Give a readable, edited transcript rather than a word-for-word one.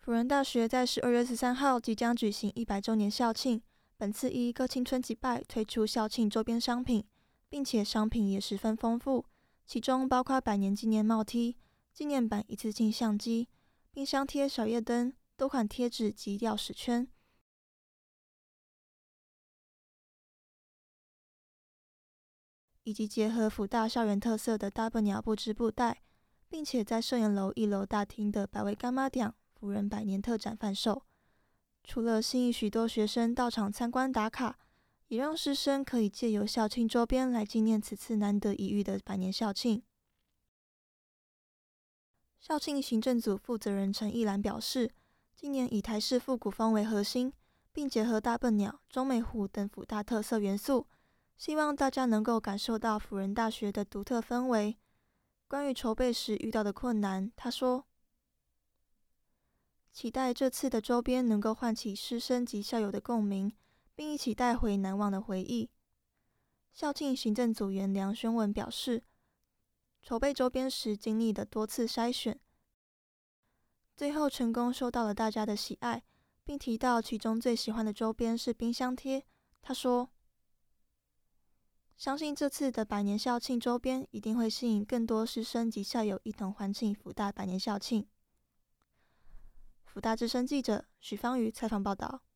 辅仁大学在12月13号即将举行100周年校庆，本次依各青春击败推出校庆周边商品，并且商品也十分丰富，其中包括100年纪念帽 T、纪念版一次性相机、冰箱贴小夜灯、多款贴纸及钥匙圈，以及结合辅大校园特色的大笨鸟布织布袋，并且在摄影楼1楼大厅的百味干妈店辅仁100年特展贩售。除了吸引许多学生到场参观打卡，也让师生可以借由校庆周边来纪念此次难得一遇的100年校庆。校庆行政组负责人陈意兰表示，今年以台式复古风为核心，并结合大笨鸟、中美湖等辅大特色元素，希望大家能够感受到辅仁大学的独特氛围。关于筹备时遇到的困难，他说：期待这次的周边能够唤起师生及校友的共鸣，并一起带回难忘的回忆。校庆行政组员梁宣文表示，筹备周边时经历了多次筛选，最后成功受到了大家的喜爱，并提到其中最喜欢的周边是冰箱贴。他说，相信这次的100年校庆周边一定会吸引更多师生及校友一同欢庆辅大100年校庆。辅大之声记者许芳瑜采访报道。